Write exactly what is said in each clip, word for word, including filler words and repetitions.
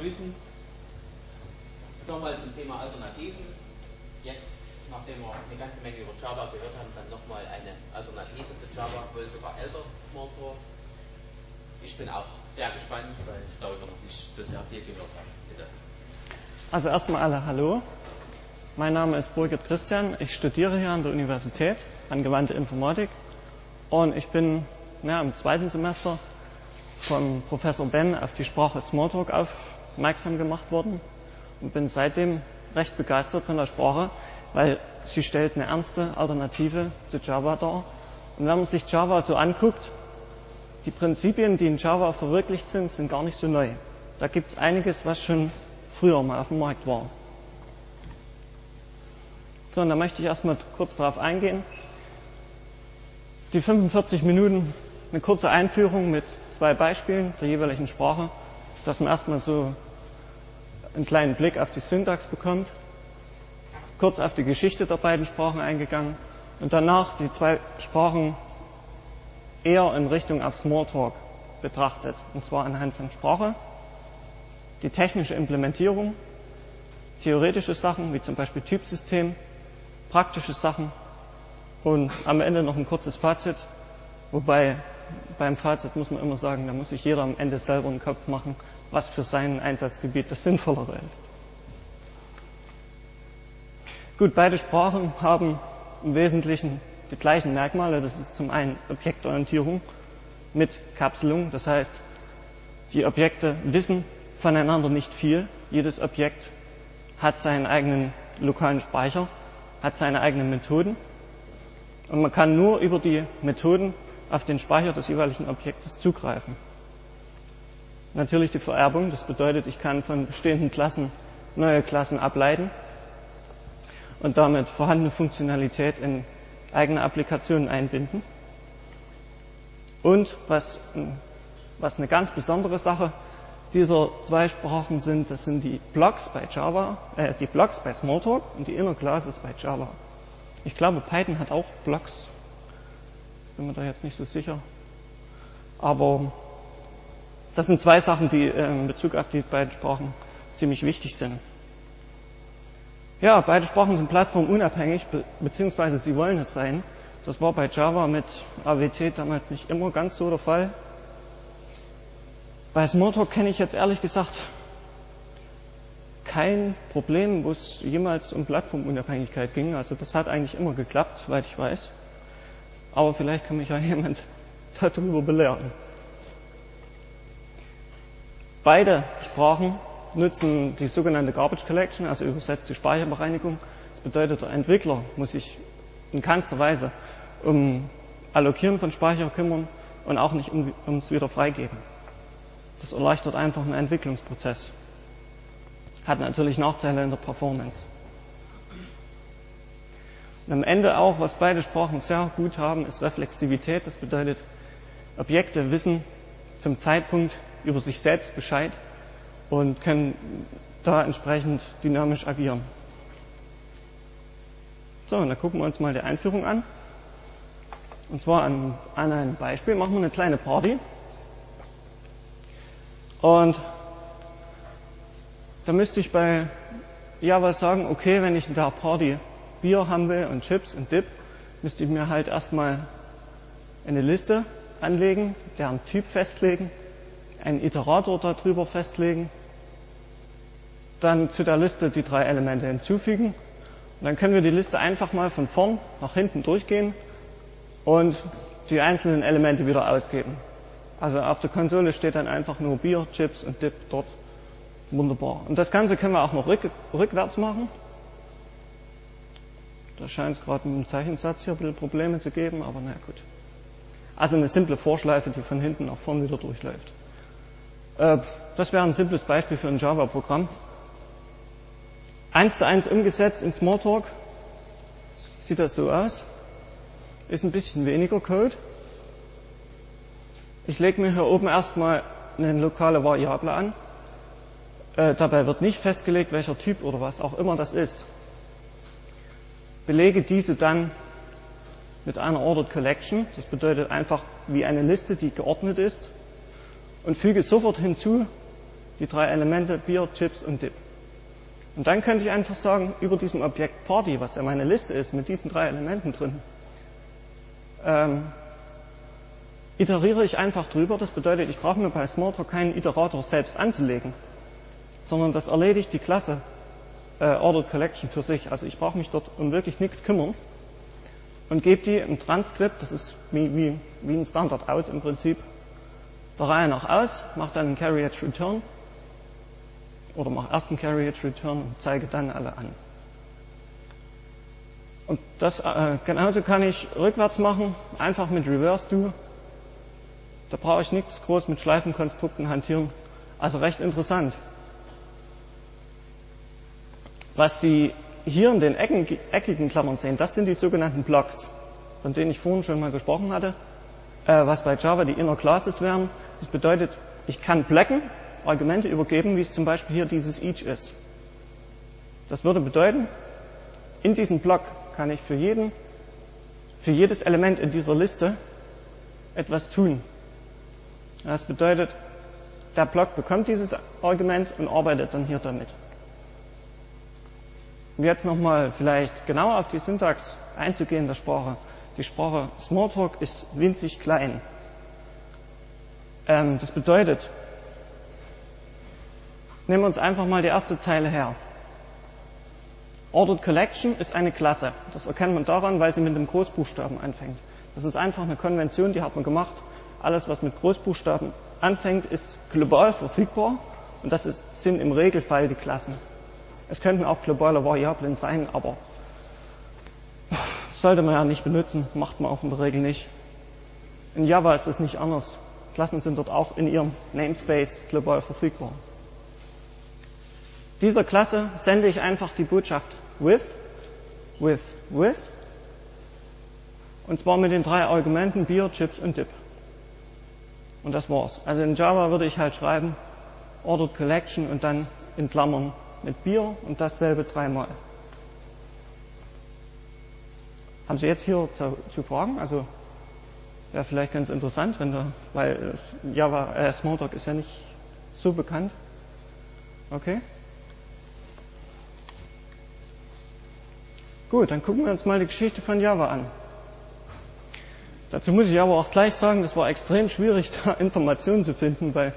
Wissen. Nochmal zum Thema Alternativen. Jetzt, nachdem wir eine ganze Menge über Java gehört haben, dann nochmal eine Alternative zu Java, wohl sogar älter, Smalltalk. Ich bin auch sehr gespannt, weil ich darüber noch nicht so sehr viel gehört habe. Bitte. Also erstmal alle Hallo. Mein Name ist Burkhard Christian. Ich studiere hier an der Universität Angewandte Informatik und ich bin ja, im zweiten Semester von Professor Ben auf die Sprache Smalltalk aufmerksam gemacht worden und bin seitdem recht begeistert von der Sprache, weil sie stellt eine ernste Alternative zu Java dar. Und wenn man sich Java so anguckt, die Prinzipien, die in Java verwirklicht sind, sind gar nicht so neu. Da gibt es einiges, was schon früher mal auf dem Markt war. So, und da möchte ich erstmal kurz darauf eingehen. Die fünfundvierzig Minuten, eine kurze Einführung mit zwei Beispielen der jeweiligen Sprache, dass man erstmal so einen kleinen Blick auf die Syntax bekommt, kurz auf die Geschichte der beiden Sprachen eingegangen und danach die zwei Sprachen eher in Richtung auf Smalltalk betrachtet. Und zwar anhand von Sprache, die technische Implementierung, theoretische Sachen wie zum Beispiel Typsystem, praktische Sachen und am Ende noch ein kurzes Fazit, wobei beim Fazit muss man immer sagen, da muss sich jeder am Ende selber einen Kopf machen, was für sein Einsatzgebiet das Sinnvollere ist. Gut, beide Sprachen haben im Wesentlichen die gleichen Merkmale. Das ist zum einen Objektorientierung mit Kapselung, das heißt, die Objekte wissen voneinander nicht viel. Jedes Objekt hat seinen eigenen lokalen Speicher, hat seine eigenen Methoden und man kann nur über die Methoden auf den Speicher des jeweiligen Objektes zugreifen. Natürlich die Vererbung, das bedeutet, ich kann von bestehenden Klassen neue Klassen ableiten und damit vorhandene Funktionalität in eigene Applikationen einbinden. Und was, was eine ganz besondere Sache dieser zwei Sprachen sind, das sind die Blocks bei Java, äh, die Blocks bei Smalltalk und die Inner Classes bei Java. Ich glaube, Python hat auch Blocks. Bin mir da jetzt nicht so sicher. Aber das sind zwei Sachen, die äh, in Bezug auf die beiden Sprachen ziemlich wichtig sind. Ja, beide Sprachen sind plattformunabhängig, be beziehungsweise sie wollen es sein. Das war bei Java mit A W T damals nicht immer ganz so der Fall. Bei Smalltalk kenne ich jetzt ehrlich gesagt kein Problem, wo es jemals um Plattformunabhängigkeit ging. Also das hat eigentlich immer geklappt, soweit ich weiß. Aber vielleicht kann mich ja jemand darüber belehren. Beide Sprachen nutzen die sogenannte Garbage Collection, also übersetzt die Speicherbereinigung. Das bedeutet, der Entwickler muss sich in keinster Weise um Allokieren von Speicher kümmern und auch nicht um, ums Wiederfreigeben. Das erleichtert einfach einen Entwicklungsprozess. Hat natürlich Nachteile in der Performance. Und am Ende auch, was beide Sprachen sehr gut haben, ist Reflexivität. Das bedeutet, Objekte wissen zum Zeitpunkt über sich selbst Bescheid und können da entsprechend dynamisch agieren. So, und dann gucken wir uns mal die Einführung an. Und zwar an, an einem Beispiel. Machen wir eine kleine Party. Und da müsste ich bei Java sagen, okay, wenn ich in der Party Bier haben will und Chips und Dip, müsste ich mir halt erstmal eine Liste anlegen, deren Typ festlegen, einen Iterator darüber festlegen, dann zu der Liste die drei Elemente hinzufügen und dann können wir die Liste einfach mal von vorn nach hinten durchgehen und die einzelnen Elemente wieder ausgeben. Also auf der Konsole steht dann einfach nur Bier, Chips und Dip dort. Wunderbar. Und das Ganze können wir auch noch rück, rückwärts machen. Da scheint es gerade mit dem Zeichensatz hier ein bisschen Probleme zu geben, aber na gut. Also eine simple Vorschleife, die von hinten nach vorn wieder durchläuft. Äh, das wäre ein simples Beispiel für ein Java-Programm. Eins zu eins umgesetzt in Smalltalk sieht das so aus. Ist ein bisschen weniger Code. Ich lege mir hier oben erstmal eine lokale Variable an. Äh, dabei wird nicht festgelegt, welcher Typ oder was auch immer das ist. Belege diese dann mit einer Ordered Collection. Das bedeutet einfach wie eine Liste, die geordnet ist. Und füge sofort hinzu die drei Elemente Beer, Chips und Dip. Und dann könnte ich einfach sagen, über diesem Objekt Party, was ja meine Liste ist, mit diesen drei Elementen drin, ähm, iteriere ich einfach drüber. Das bedeutet, ich brauche mir bei Smalltalk keinen Iterator selbst anzulegen, sondern das erledigt die Klasse äh, Ordered Collection für sich. Also ich brauche mich dort um wirklich nichts kümmern und gebe die im Transkript, das ist wie, wie, wie ein Standard Out im Prinzip, der Reihe nach aus, mache dann einen Carriage Return oder mache erst einen Carriage Return und zeige dann alle an. Und das äh, genauso kann ich rückwärts machen, einfach mit Reverse Do. Da brauche ich nichts groß mit Schleifenkonstrukten hantieren. Also recht interessant. Was Sie hier in den Ecken, eckigen Klammern sehen, das sind die sogenannten Blocks, von denen ich vorhin schon mal gesprochen hatte, äh, was bei Java die Inner Classes wären. Das bedeutet, ich kann Blöcken Argumente übergeben, wie es zum Beispiel hier dieses each ist. Das würde bedeuten, in diesem Block kann ich für jeden, für jedes Element in dieser Liste etwas tun. Das bedeutet, der Block bekommt dieses Argument und arbeitet dann hier damit. Um jetzt nochmal vielleicht genauer auf die Syntax einzugehen der Sprache. Die Sprache Smalltalk ist winzig klein. Ähm, das bedeutet, nehmen wir uns einfach mal die erste Zeile her. Ordered Collection ist eine Klasse. Das erkennt man daran, weil sie mit dem Großbuchstaben anfängt. Das ist einfach eine Konvention, die hat man gemacht. Alles, was mit Großbuchstaben anfängt, ist global verfügbar und das ist, sind im Regelfall die Klassen. Es könnten auch globale Variablen sein, aber sollte man ja nicht benutzen, macht man auch in der Regel nicht. In Java ist das nicht anders. Klassen sind dort auch in ihrem Namespace global verfügbar. Dieser Klasse sende ich einfach die Botschaft with, with, with, und zwar mit den drei Argumenten Beer, Chips und Dip. Und das war's. Also in Java würde ich halt schreiben Ordered Collection und dann in Klammern mit Bier und dasselbe dreimal. Haben Sie jetzt hier zu, zu Fragen? Also wäre vielleicht ganz interessant, wenn da, weil Java, äh, Smalltalk ist ja nicht so bekannt. Okay? Gut, dann gucken wir uns mal die Geschichte von Java an. Dazu muss ich aber auch gleich sagen, das war extrem schwierig, da Informationen zu finden, weil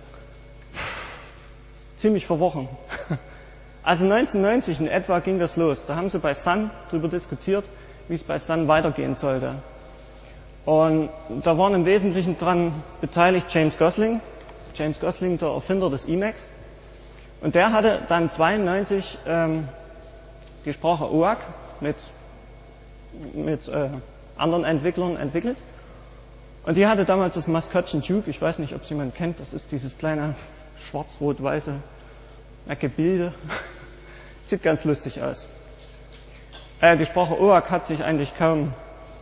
ziemlich verworren. Also neunzehnhundertneunzig in etwa ging das los. Da haben sie bei Sun darüber diskutiert, wie es bei Sun weitergehen sollte. Und da waren im Wesentlichen dran beteiligt James Gosling. James Gosling, der Erfinder des Emacs. Und der hatte dann zweiundneunzig ähm, die Sprache O A C mit, mit äh, anderen Entwicklern entwickelt. Und die hatte damals das Maskottchen Duke. Ich weiß nicht, ob es jemand kennt. Das ist dieses kleine schwarz-rot-weiße Gebilde. Sieht ganz lustig aus. Äh, die Sprache O A C hat sich eigentlich kaum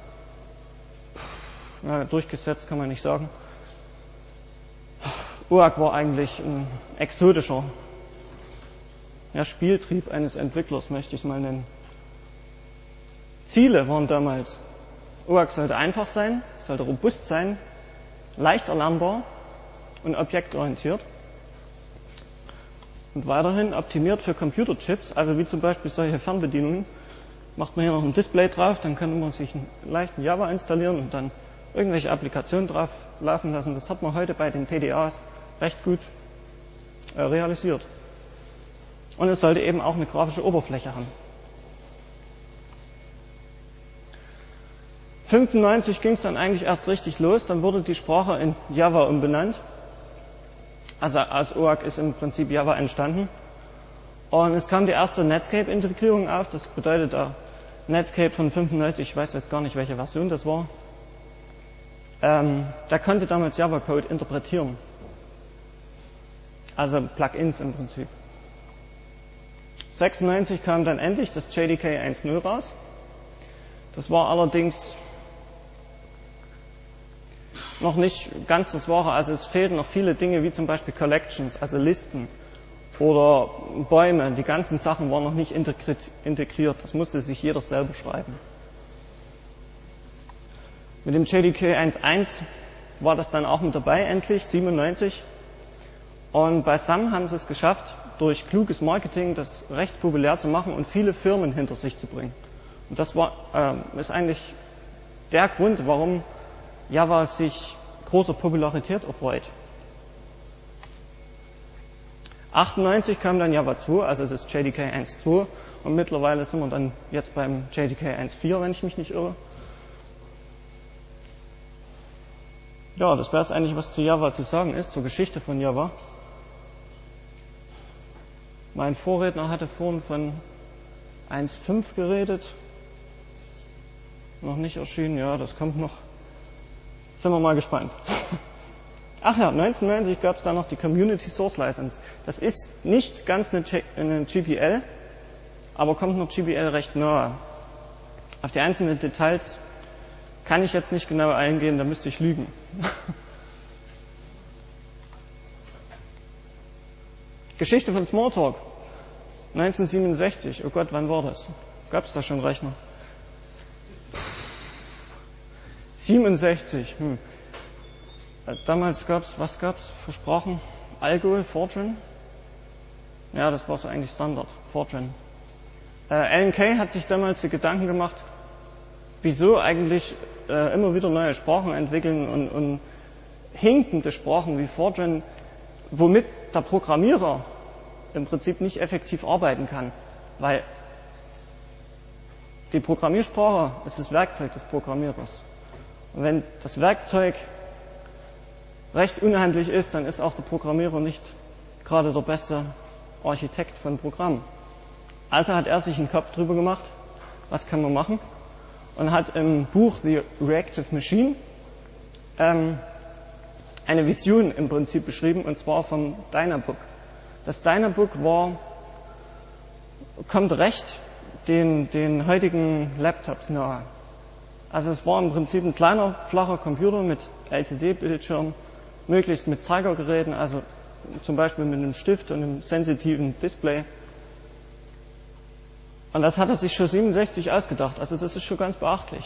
ja, durchgesetzt, kann man nicht sagen. O A C war eigentlich ein exotischer ja, Spieltrieb eines Entwicklers, möchte ich es mal nennen. Ziele waren damals, O A C sollte einfach sein, sollte robust sein, leicht erlernbar und objektorientiert. Und weiterhin optimiert für Computerchips, also wie zum Beispiel solche Fernbedienungen. Macht man hier noch ein Display drauf, dann kann man sich einen leichten Java installieren und dann irgendwelche Applikationen drauf laufen lassen. Das hat man heute bei den P D As recht gut äh, realisiert. Und es sollte eben auch eine grafische Oberfläche haben. fünfundneunzig ging es dann eigentlich erst richtig los, dann wurde die Sprache in Java umbenannt. Also aus O A C ist im Prinzip Java entstanden. Und es kam die erste Netscape-Integrierung auf. Das bedeutet, der Netscape von fünfundneunzig, ich weiß jetzt gar nicht, welche Version das war, ähm, der konnte damals Java-Code interpretieren. Also Plugins im Prinzip. sechsundneunzig kam dann endlich das J D K eins Punkt null raus. Das war allerdings noch nicht ganz das Wahre. Also es fehlten noch viele Dinge, wie zum Beispiel Collections, also Listen oder Bäume. Die ganzen Sachen waren noch nicht integriert. Das musste sich jeder selber schreiben. Mit dem J D K eins Punkt eins war das dann auch mit dabei, endlich, siebenundneunzig. Und bei Sam haben sie es geschafft, durch kluges Marketing das recht populär zu machen und viele Firmen hinter sich zu bringen. Und das war, äh, ist eigentlich der Grund, warum Java sich großer Popularität erfreut. achtundneunzig kam dann Java zwei, also das J D K eins Punkt zwei, und mittlerweile sind wir dann jetzt beim J D K eins Punkt vier, wenn ich mich nicht irre. Ja, das wäre es eigentlich, was zu Java zu sagen ist, zur Geschichte von Java. Mein Vorredner hatte vorhin von eins Punkt fünf geredet. Noch nicht erschienen, ja, das kommt noch. Sind wir mal gespannt. Ach ja, neunzehnhundertneunzig gab es da noch die Community Source License. Das ist nicht ganz eine, eine G P L, aber kommt noch G P L recht nahe. Auf die einzelnen Details kann ich jetzt nicht genau eingehen, da müsste ich lügen. Geschichte von Smalltalk. neunzehnhundertsiebenundsechzig. Oh Gott, wann war das? Gab es da schon Rechner? siebenundsechzig. Hm. Damals gab es, was gab es? Versprochen? Algol, Fortran? Ja, das war so eigentlich Standard. Fortran. Äh, Alan Kay hat sich damals die Gedanken gemacht, wieso eigentlich äh, immer wieder neue Sprachen entwickeln und, und hinkende Sprachen wie Fortran, womit der Programmierer im Prinzip nicht effektiv arbeiten kann. Weil die Programmiersprache ist das Werkzeug des Programmierers. Und wenn das Werkzeug recht unhandlich ist, dann ist auch der Programmierer nicht gerade der beste Architekt von Programmen. Also hat er sich einen Kopf drüber gemacht, was kann man machen, und hat im Buch The Reactive Machine ähm, eine Vision im Prinzip beschrieben, und zwar vom Dynabook. Das Dynabook war, kommt recht den, den heutigen Laptops nahe. Also es war im Prinzip ein kleiner, flacher Computer mit L C D-Bildschirm, möglichst mit Zeigergeräten, also zum Beispiel mit einem Stift und einem sensitiven Display. Und das hat er sich schon siebenundsechzig ausgedacht, also das ist schon ganz beachtlich.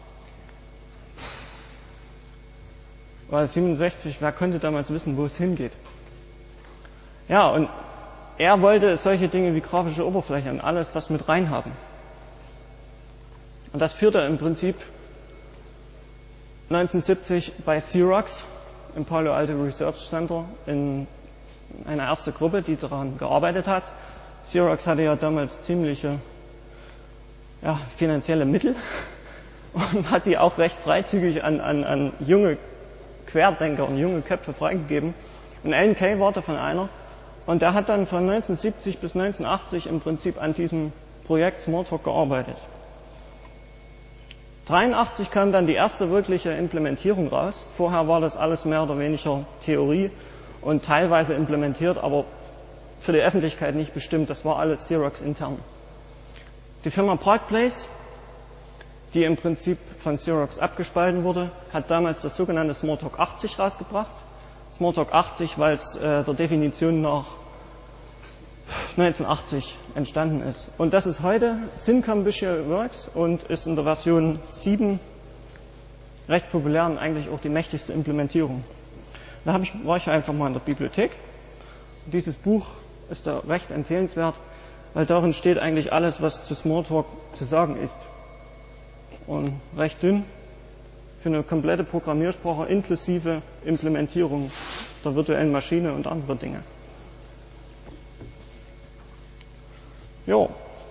Weil siebenundsechzig, wer konnte damals wissen, wo es hingeht? Ja, und er wollte solche Dinge wie grafische Oberfläche und alles das mit reinhaben. Und das führte im Prinzip neunzehnhundertsiebzig bei Xerox im Palo Alto Research Center in eine erste Gruppe, die daran gearbeitet hat. Xerox hatte ja damals ziemliche ja, finanzielle Mittel und hat die auch recht freizügig an, an, an junge Querdenker und junge Köpfe freigegeben. Und Alan Kay war davon einer. Und der hat dann von neunzehnhundertsiebzig bis neunzehnhundertachtzig im Prinzip an diesem Projekt Smalltalk gearbeitet. neunzehnhundertdreiundachtzig kam dann die erste wirkliche Implementierung raus. Vorher war das alles mehr oder weniger Theorie und teilweise implementiert, aber für die Öffentlichkeit nicht bestimmt. Das war alles Xerox intern. Die Firma Park Place, die im Prinzip von Xerox abgespalten wurde, hat damals das sogenannte Smalltalk achtzig rausgebracht. Smalltalk achtzig, weil es äh, der Definition nach neunzehnhundertachtzig entstanden ist. Und das ist heute Syncom Visual Works und ist in der Version sieben recht populär und eigentlich auch die mächtigste Implementierung. Da hab ich, war ich einfach mal in der Bibliothek. Und dieses Buch ist da recht empfehlenswert, weil darin steht eigentlich alles, was zu Smalltalk zu sagen ist. Und recht dünn für eine komplette Programmiersprache inklusive Implementierung der virtuellen Maschine und andere Dinge. Jo.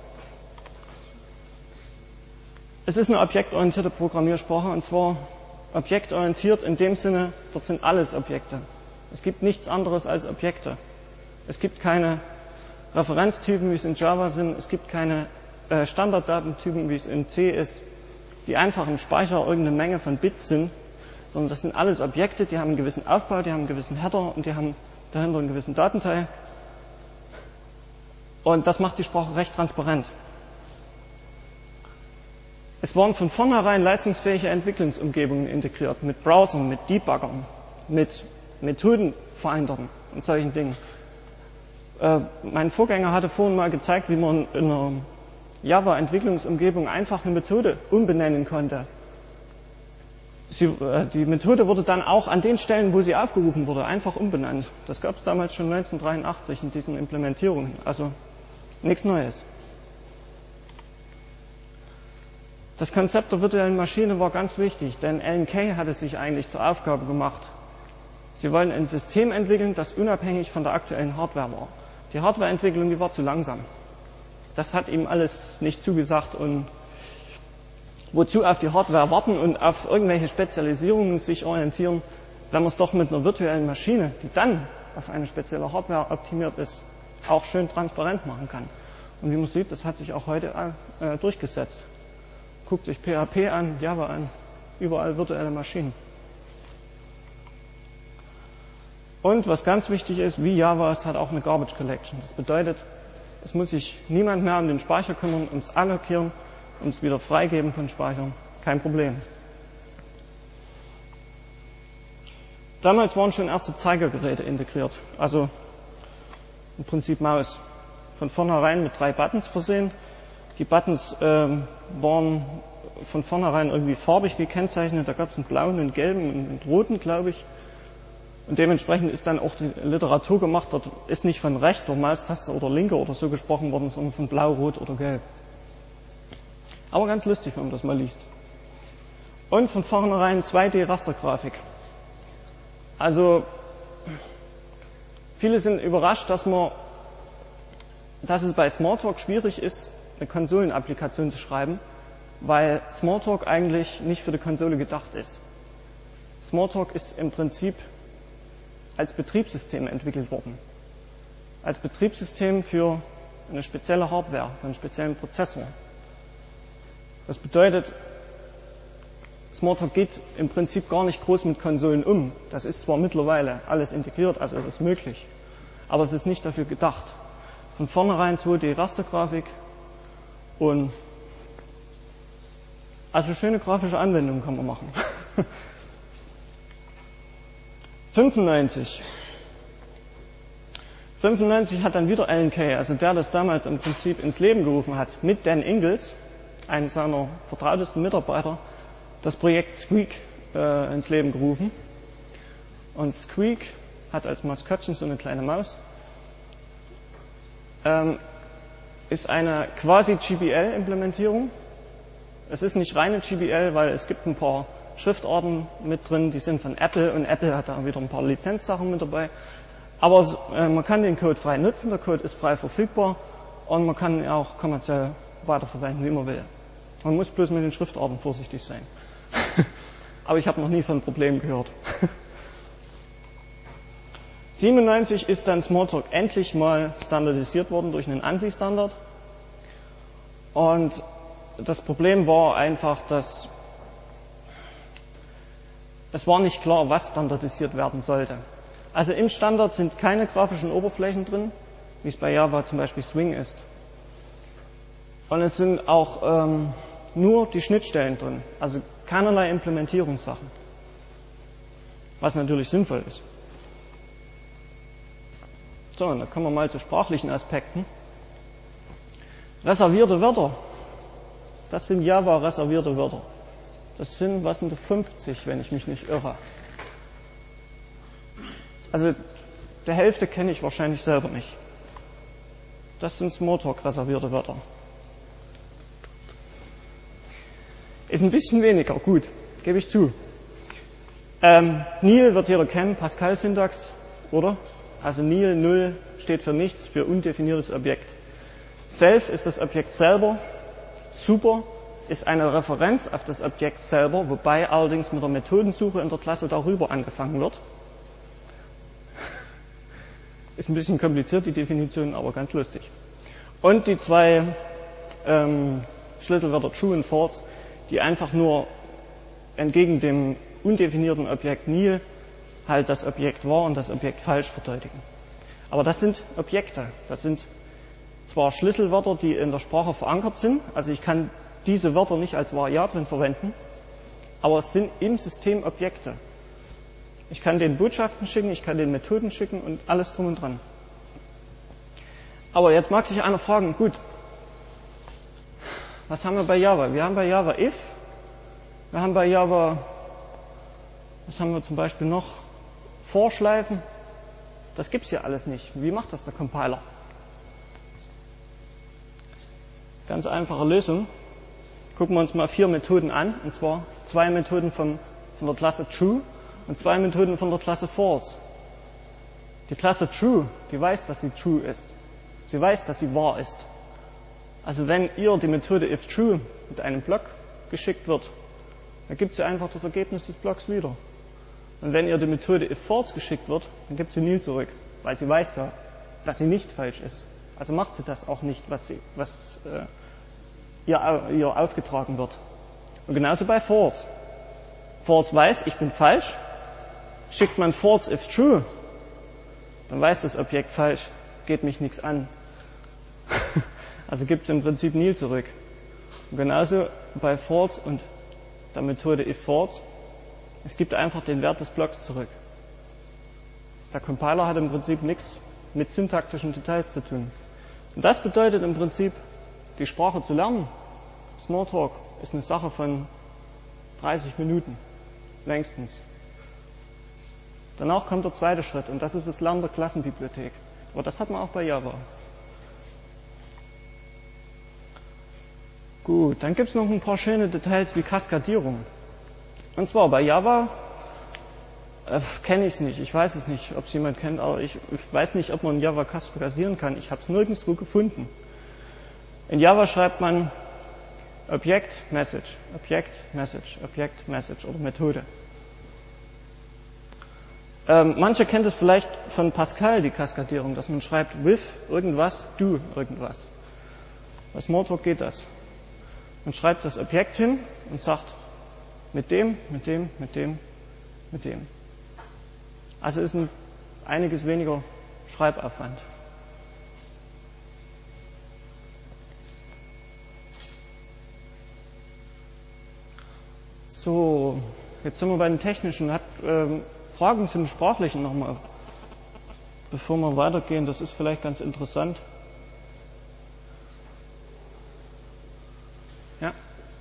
Es ist eine objektorientierte Programmiersprache, und zwar objektorientiert in dem Sinne, dort sind alles Objekte. Es gibt nichts anderes als Objekte. Es gibt keine Referenztypen, wie es in Java sind. Es gibt keine äh, Standarddatentypen, wie es in C ist, die einfach im Speicher irgendeine Menge von Bits sind, sondern das sind alles Objekte, die haben einen gewissen Aufbau, die haben einen gewissen Header und die haben dahinter einen gewissen Datenteil. Und das macht die Sprache recht transparent. Es waren von vornherein leistungsfähige Entwicklungsumgebungen integriert, mit Browsern, mit Debuggern, mit Methodenvereindern und solchen Dingen. Äh, mein Vorgänger hatte vorhin mal gezeigt, wie man in einer Java-Entwicklungsumgebung einfach eine Methode umbenennen konnte. Sie, äh, die Methode wurde dann auch an den Stellen, wo sie aufgerufen wurde, einfach umbenannt. Das gab es damals schon neunzehnhundertdreiundachtzig in diesen Implementierungen. Also nichts Neues. Das Konzept der virtuellen Maschine war ganz wichtig, denn Alan Kay hatte sich eigentlich zur Aufgabe gemacht, sie wollen ein System entwickeln, das unabhängig von der aktuellen Hardware war. Die Hardwareentwicklung, die war zu langsam. Das hat ihm alles nicht zugesagt und wozu auf die Hardware warten und auf irgendwelche Spezialisierungen sich orientieren, wenn man es doch mit einer virtuellen Maschine, die dann auf eine spezielle Hardware optimiert ist, auch schön transparent machen kann. Und wie man sieht, das hat sich auch heute äh, durchgesetzt. Guckt euch P H P an, Java an, überall virtuelle Maschinen. Und was ganz wichtig ist, wie Java, es hat auch eine Garbage Collection. Das bedeutet, es muss sich niemand mehr um den Speicher kümmern, ums Allokieren, ums wieder Freigeben von Speichern. Kein Problem. Damals waren schon erste Zeigergeräte integriert, also im Prinzip Maus. Von vornherein mit drei Buttons versehen. Die Buttons ähm, waren von vornherein irgendwie farbig gekennzeichnet. Da gab es einen blauen, einen gelben und einen roten, glaube ich. Und dementsprechend ist dann auch die Literatur gemacht. Dort ist nicht von rechter Maustaste oder linker oder so gesprochen worden, sondern von blau, rot oder gelb. Aber ganz lustig, wenn man das mal liest. Und von vornherein zwei D Rastergrafik. Also viele sind überrascht, dass man, dass es bei Smalltalk schwierig ist, eine Konsolenapplikation zu schreiben, weil Smalltalk eigentlich nicht für die Konsole gedacht ist. Smalltalk ist im Prinzip als Betriebssystem entwickelt worden. Als Betriebssystem für eine spezielle Hardware, für einen speziellen Prozessor. Das bedeutet, Smalltalk geht im Prinzip gar nicht groß mit Konsolen um. Das ist zwar mittlerweile alles integriert, also es ist möglich, aber es ist nicht dafür gedacht. Von vornherein zwei D Rastergrafik und also schöne grafische Anwendungen kann man machen. fünfundneunzig. fünfundneunzig hat dann wieder Alan Kay, also der das damals im Prinzip ins Leben gerufen hat, mit Dan Ingalls, einem seiner vertrautesten Mitarbeiter, das Projekt Squeak äh, ins Leben gerufen. Und Squeak hat als Maskottchen so eine kleine Maus. Ähm, ist eine quasi G B L-Implementierung. Es ist nicht reine G B L, weil es gibt ein paar Schriftarten mit drin, die sind von Apple und Apple hat da wieder ein paar Lizenzsachen mit dabei. Aber äh, man kann den Code frei nutzen, der Code ist frei verfügbar und man kann ihn auch kommerziell weiterverwenden, wie man will. Man muss bloß mit den Schriftarten vorsichtig sein. Aber ich habe noch nie von Problemen gehört. siebenundneunzig ist dann Smalltalk endlich mal standardisiert worden durch einen ANSI-Standard. Und das Problem war einfach, dass es war nicht klar, was standardisiert werden sollte. Also im Standard sind keine grafischen Oberflächen drin, wie es bei Java zum Beispiel Swing ist. Und es sind auch ähm, nur die Schnittstellen drin, also keinerlei Implementierungssachen. Was natürlich sinnvoll ist. So, und dann kommen wir mal zu sprachlichen Aspekten. Reservierte Wörter. Das sind Java reservierte Wörter. Das sind, was sind das, fünfzig, wenn ich mich nicht irre. Also, der Hälfte kenne ich wahrscheinlich selber nicht. Das sind Smalltalk reservierte Wörter. Ist ein bisschen weniger, gut, gebe ich zu. Ähm, Nil wird jeder kennen, Pascal-Syntax, oder? Also Nil null steht für nichts, für undefiniertes Objekt. Self ist das Objekt selber. Super ist eine Referenz auf das Objekt selber, wobei allerdings mit der Methodensuche in der Klasse darüber angefangen wird. Ist ein bisschen kompliziert, die Definition, aber ganz lustig. Und die zwei ähm, Schlüsselwörter True und False, die einfach nur entgegen dem undefinierten Objekt Nil halt das Objekt wahr und das Objekt falsch verdeutigen. Aber das sind Objekte. Das sind zwar Schlüsselwörter, die in der Sprache verankert sind, also ich kann diese Wörter nicht als Variablen verwenden, aber es sind im System Objekte. Ich kann den Botschaften schicken, ich kann den Methoden schicken und alles drum und dran. Aber jetzt mag sich einer fragen, gut, was haben wir bei Java? Wir haben bei Java if, wir haben bei Java Was haben wir zum Beispiel noch? Vorschleifen. Das gibt's hier alles nicht. Wie macht das der Compiler? Ganz einfache Lösung. Gucken wir uns mal vier Methoden an, und zwar zwei Methoden vom, von der Klasse True und zwei Methoden von der Klasse False. Die Klasse True, die weiß, dass sie true ist. Sie weiß, dass sie wahr ist. Also wenn ihr die Methode ifTrue mit einem Block geschickt wird, dann gibt sie einfach das Ergebnis des Blocks wieder. Und wenn ihr die Methode ifFalse geschickt wird, dann gibt sie null zurück, weil sie weiß ja, dass sie nicht falsch ist. Also macht sie das auch nicht, was, sie, was äh, ihr, ihr aufgetragen wird. Und genauso bei False. False weiß, ich bin falsch. Schickt man False ifTrue, dann weiß das Objekt falsch, geht mich nichts an. Also gibt es im Prinzip null zurück. Und genauso bei False und der Methode ifFalse. Es gibt einfach den Wert des Blocks zurück. Der Compiler hat im Prinzip nichts mit syntaktischen Details zu tun. Und das bedeutet im Prinzip, die Sprache zu lernen. Smalltalk ist eine Sache von dreißig Minuten, längstens. Danach kommt der zweite Schritt, und das ist das Lernen der Klassenbibliothek. Aber das hat man auch bei Java. Gut, dann gibt es noch ein paar schöne Details wie Kaskadierung. Und zwar bei Java äh, kenne ich es nicht. Ich weiß es nicht, ob es jemand kennt, aber ich, ich weiß nicht, ob man in Java kaskadieren kann. Ich habe es nirgendwo gefunden. In Java schreibt man Object, Message, Object, Message, Object, Message oder Methode. Ähm, manche kennt es vielleicht von Pascal, die Kaskadierung, dass man schreibt with irgendwas, do irgendwas. Bei Smalltalk geht das. Man schreibt das Objekt hin und sagt mit dem, mit dem, mit dem, mit dem. Also ist ein einiges weniger Schreibaufwand. So, jetzt sind wir bei den technischen. Hat ähm, Fragen zu den sprachlichen nochmal, bevor wir weitergehen, das ist vielleicht ganz interessant. Ja?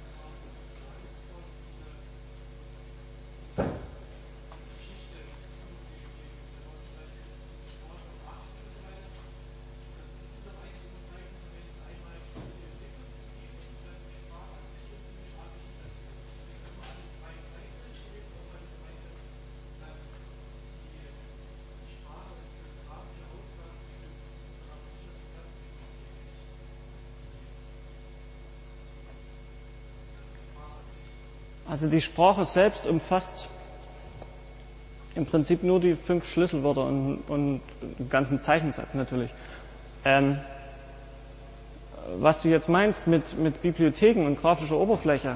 Also die Sprache selbst umfasst im Prinzip nur die fünf Schlüsselwörter und, und den ganzen Zeichensatz natürlich. Ähm, was du jetzt meinst mit, mit Bibliotheken und grafischer Oberfläche,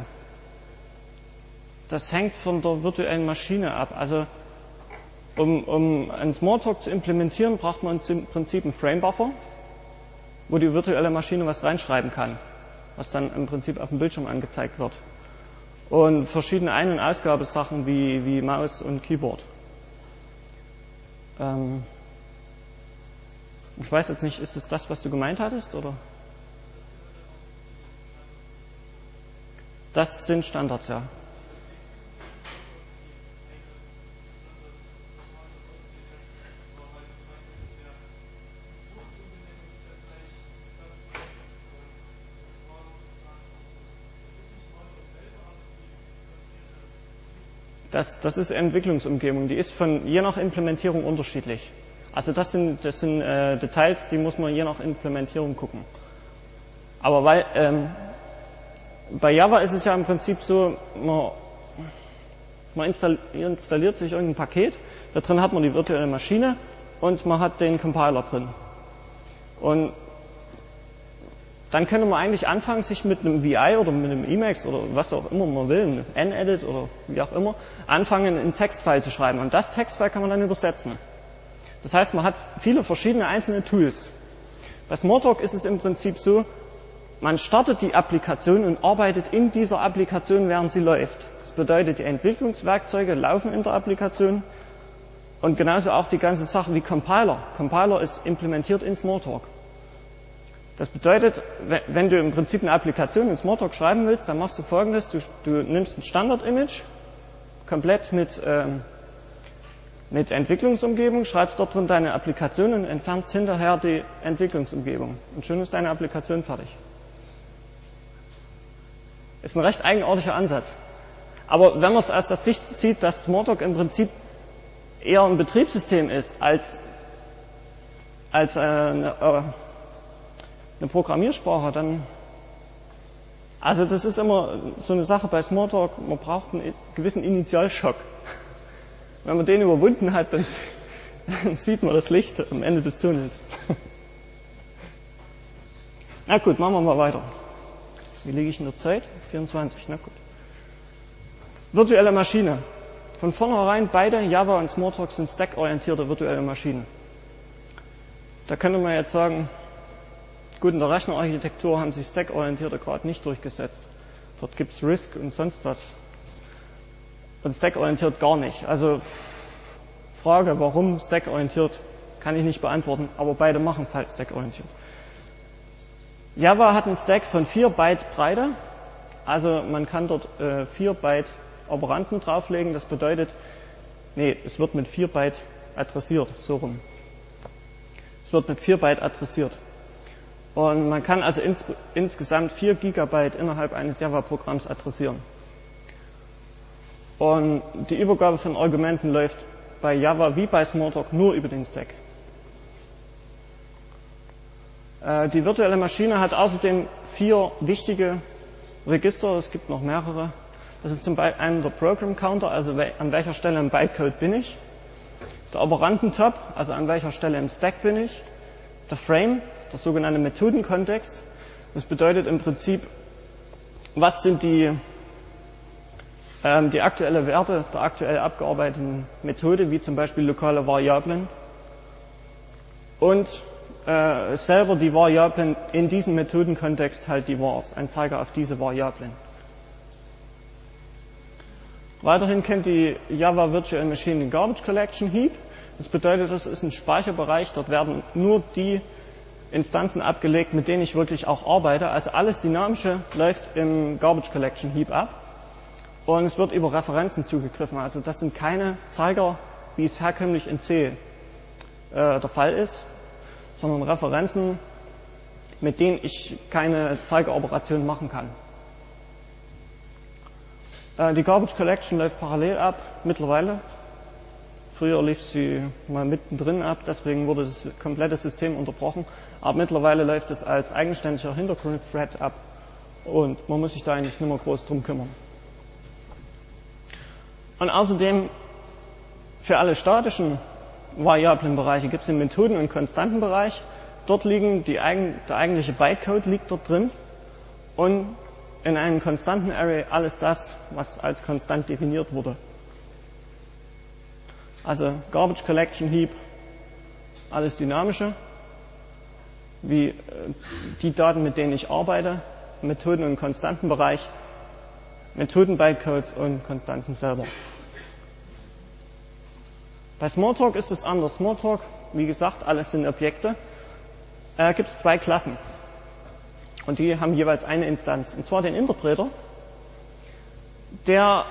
das hängt von der virtuellen Maschine ab. Also um, um einen Smalltalk zu implementieren, braucht man im Prinzip einen Framebuffer, wo die virtuelle Maschine was reinschreiben kann, was dann im Prinzip auf dem Bildschirm angezeigt wird. Und verschiedene Ein- und Ausgabesachen wie, wie Maus und Keyboard. Ähm ich weiß jetzt nicht, ist es das, was du gemeint hattest, oder? Das sind Standards, ja. Das, das ist Entwicklungsumgebung. Die ist von je nach Implementierung unterschiedlich. Also das sind, das sind äh, Details, die muss man je nach Implementierung gucken. Aber weil ähm, bei Java ist es ja im Prinzip so, man, man installiert sich irgendein Paket, da drin hat man die virtuelle Maschine und man hat den Compiler drin. Und dann könnte man eigentlich anfangen, sich mit einem V I oder mit einem Emacs oder was auch immer man will, einem Nedit oder wie auch immer, anfangen, einen Textfile zu schreiben. Und das Textfile kann man dann übersetzen. Das heißt, man hat viele verschiedene einzelne Tools. Bei Smalltalk ist es im Prinzip so, man startet die Applikation und arbeitet in dieser Applikation, während sie läuft. Das bedeutet, die Entwicklungswerkzeuge laufen in der Applikation und genauso auch die ganze Sache wie Compiler. Compiler ist implementiert in Smalltalk. Das bedeutet, wenn du im Prinzip eine Applikation in Smalltalk schreiben willst, dann machst du Folgendes. Du, du nimmst ein Standard-Image komplett mit, ähm, mit Entwicklungsumgebung, schreibst dort drin deine Applikation und entfernst hinterher die Entwicklungsumgebung. Und schon ist deine Applikation fertig. Ist ein recht eigenartiger Ansatz. Aber wenn man es aus der Sicht sieht, dass Smalltalk im Prinzip eher ein Betriebssystem ist als, als eine, äh, eine Programmiersprache, dann, also das ist immer so eine Sache bei Smalltalk, man braucht einen gewissen Initialschock. Wenn man den überwunden hat, dann sieht man das Licht am Ende des Tunnels. Na gut, machen wir mal weiter. Wie liege ich in der Zeit? vierundzwanzig, na gut. Virtuelle Maschine. Von vornherein beide Java und Smalltalk sind stack-orientierte virtuelle Maschinen. Da könnte man jetzt sagen, gut, in der Rechnerarchitektur haben sich stack-orientierte gerade nicht durchgesetzt. Dort gibt es Risk und sonst was. Und stack-orientiert gar nicht. Also Frage, warum stack-orientiert, kann ich nicht beantworten, aber beide machen es halt stack-orientiert. Java hat einen Stack von vier Byte Breite, also man kann dort äh, vier Byte Operanten drauflegen, das bedeutet, nee, es wird mit vier Byte adressiert, so rum. Es wird mit vier Byte adressiert. Und man kann also ins, insgesamt vier Gigabyte innerhalb eines Java-Programms adressieren. Und die Übergabe von Argumenten läuft bei Java wie bei Smalltalk nur über den Stack. Äh, die virtuelle Maschine hat außerdem vier wichtige Register, es gibt noch mehrere. Das ist zum Beispiel einer der Program Counter, also an welcher Stelle im Bytecode bin ich. Der Operantentop, also an welcher Stelle im Stack bin ich. Der Frame, der sogenannte Methodenkontext. Das bedeutet im Prinzip, was sind die, ähm, die aktuelle Werte der aktuell abgearbeiteten Methode, wie zum Beispiel lokale Variablen. Und äh, selber die Variablen in diesem Methodenkontext halt die Vars, ein Zeiger auf diese Variablen. Weiterhin kennt die Java Virtual Machine den Garbage Collection Heap. Das bedeutet, das ist ein Speicherbereich, dort werden nur die Instanzen abgelegt, mit denen ich wirklich auch arbeite. Also alles Dynamische läuft im Garbage Collection Heap ab. Und es wird über Referenzen zugegriffen. Also das sind keine Zeiger, wie es herkömmlich in C äh, der Fall ist, sondern Referenzen, mit denen ich keine Zeigeroperation machen kann. Die Garbage Collection läuft parallel ab, mittlerweile. Früher lief sie mal mittendrin ab, deswegen wurde das komplette System unterbrochen. Aber mittlerweile läuft es als eigenständiger Hintergrund-Thread ab und man muss sich da eigentlich nicht mehr groß drum kümmern. Und außerdem für alle statischen Variablenbereiche gibt es den Methoden- und Konstantenbereich. Dort liegen die, der eigentliche Bytecode liegt dort drin und in einem konstanten Array alles das, was als konstant definiert wurde. Also Garbage Collection Heap, alles Dynamische, wie die Daten, mit denen ich arbeite, Methoden- und Konstantenbereich, Methoden-Bytecodes und Konstanten selber. Bei Smalltalk ist es anders. Smalltalk, wie gesagt, alles sind Objekte. Äh, gibt es zwei Klassen. Und die haben jeweils eine Instanz. Und zwar den Interpreter. Der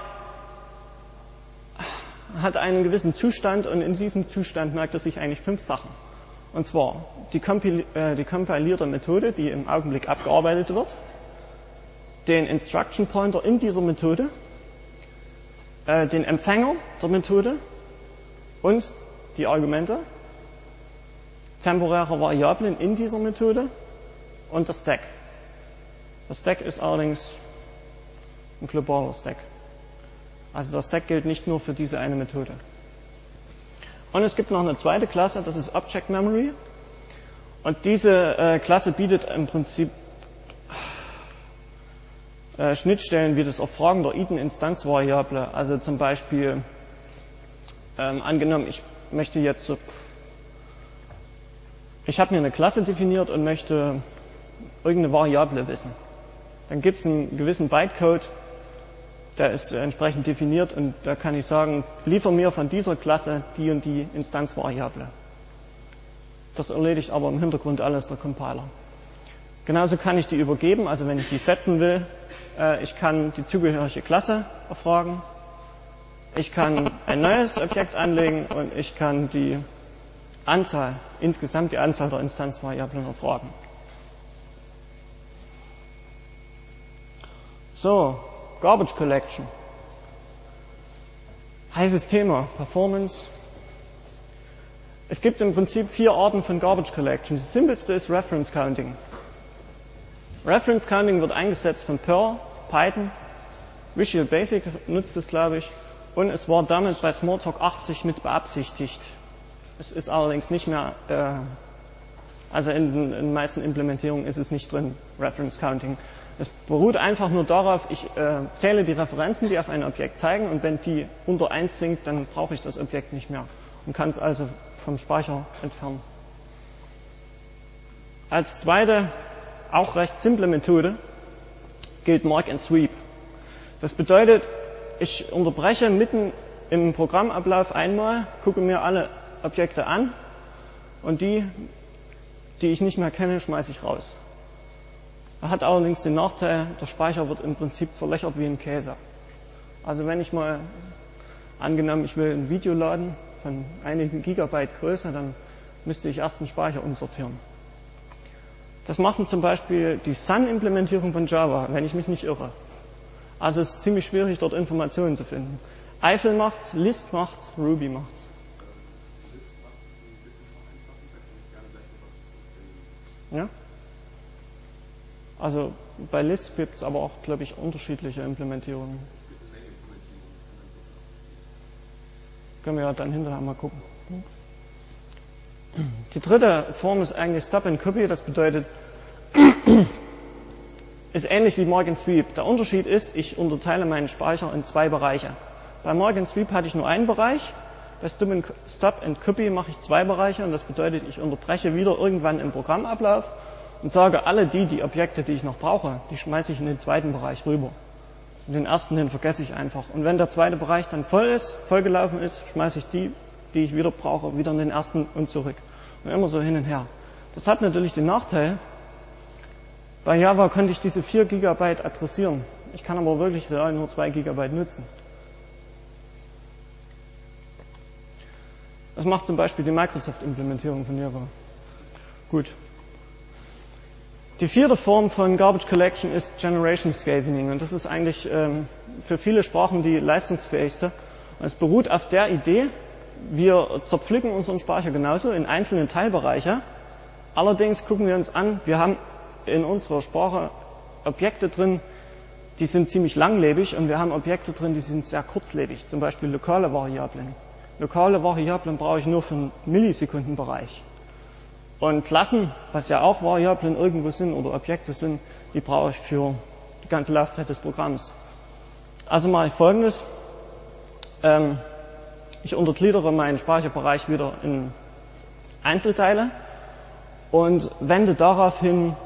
hat einen gewissen Zustand und in diesem Zustand merkt er sich eigentlich fünf Sachen. Und zwar die, kompil äh, die kompilierte Methode, die im Augenblick abgearbeitet wird, den Instruction Pointer in dieser Methode, äh, den Empfänger der Methode und die Argumente, temporäre Variablen in dieser Methode und der Stack. Der Stack ist allerdings ein globaler Stack. Also der Stack gilt nicht nur für diese eine Methode. Und es gibt noch eine zweite Klasse, das ist Object Memory. Und diese äh, Klasse bietet im Prinzip äh, Schnittstellen wie das Erfragen der Iden-Instanzvariable. Also zum Beispiel, ähm, angenommen, ich möchte jetzt so, ich habe mir eine Klasse definiert und möchte irgendeine Variable wissen. Dann gibt es einen gewissen Bytecode, der ist entsprechend definiert und da kann ich sagen, liefer mir von dieser Klasse die und die Instanzvariable. Das erledigt aber im Hintergrund alles der Compiler. Genauso kann ich die übergeben, also wenn ich die setzen will, äh, ich kann die zugehörige Klasse erfragen Ich kann ein neues Objekt anlegen und ich kann die Anzahl, insgesamt die Anzahl der Instanzvariablen erfragen. So, Garbage Collection. Heißes Thema, Performance. Es gibt im Prinzip vier Arten von Garbage Collection. Die simpelste ist Reference Counting. Reference Counting wird eingesetzt von Perl, Python, Visual Basic nutzt es, glaube ich, und es war damit bei Smalltalk achtzig mit beabsichtigt. Es ist allerdings nicht mehr, äh, also in, in den meisten Implementierungen ist es nicht drin, Reference Counting. Es beruht einfach nur darauf, ich äh, zähle die Referenzen, die auf ein Objekt zeigen, und wenn die unter eins sinkt, dann brauche ich das Objekt nicht mehr und kann es also vom Speicher entfernen. Als zweite, auch recht simple Methode, gilt Mark and Sweep. Das bedeutet, ich unterbreche mitten im Programmablauf einmal, gucke mir alle Objekte an und die, die ich nicht mehr kenne, schmeiße ich raus. Er hat allerdings den Nachteil, der Speicher wird im Prinzip zerlöchert wie ein Käse. Also wenn ich mal, angenommen ich will ein Video laden von einigen Gigabyte Größe, dann müsste ich erst den Speicher umsortieren. Das machen zum Beispiel die Sun-Implementierung von Java, wenn ich mich nicht irre. Also es ist ziemlich schwierig, dort Informationen zu finden. Eiffel macht's, Lisp macht's, Ruby macht's. Ja? Also bei Lisp gibt es aber auch, glaube ich, unterschiedliche Implementierungen. Können wir ja dann hinterher mal gucken. Die dritte Form ist eigentlich Stop and Copy. Das bedeutet, ist ähnlich wie Mark and Sweep. Der Unterschied ist, ich unterteile meinen Speicher in zwei Bereiche. Bei Mark and Sweep hatte ich nur einen Bereich. Bei Stop and Copy mache ich zwei Bereiche, und das bedeutet, ich unterbreche wieder irgendwann im Programmablauf und sage, alle die, die Objekte, die ich noch brauche, die schmeiße ich in den zweiten Bereich rüber. Und den ersten, den vergesse ich einfach. Und wenn der zweite Bereich dann voll ist, vollgelaufen ist, schmeiße ich die, die ich wieder brauche, wieder in den ersten und zurück. Und immer so hin und her. Das hat natürlich den Nachteil, bei Java konnte ich diese vier Gigabyte adressieren. Ich kann aber wirklich real nur zwei Gigabyte nutzen. Das macht zum Beispiel die Microsoft-Implementierung von Java. Gut. Die vierte Form von Garbage Collection ist Generation Scavening, und das ist eigentlich ähm, für viele Sprachen die leistungsfähigste. Und es beruht auf der Idee, wir zerpflücken unseren Speicher genauso in einzelne Teilbereiche. Allerdings gucken wir uns an, wir haben in unserer Sprache Objekte drin, die sind ziemlich langlebig, und wir haben Objekte drin, die sind sehr kurzlebig, zum Beispiel lokale Variablen. Lokale Variablen brauche ich nur für einen Millisekundenbereich. Und Klassen, was ja auch Variablen irgendwo sind oder Objekte sind, die brauche ich für die ganze Laufzeit des Programms. Also mache ich Folgendes. Ähm, ich untergliedere meinen Speicherbereich wieder in Einzelteile und wende daraufhin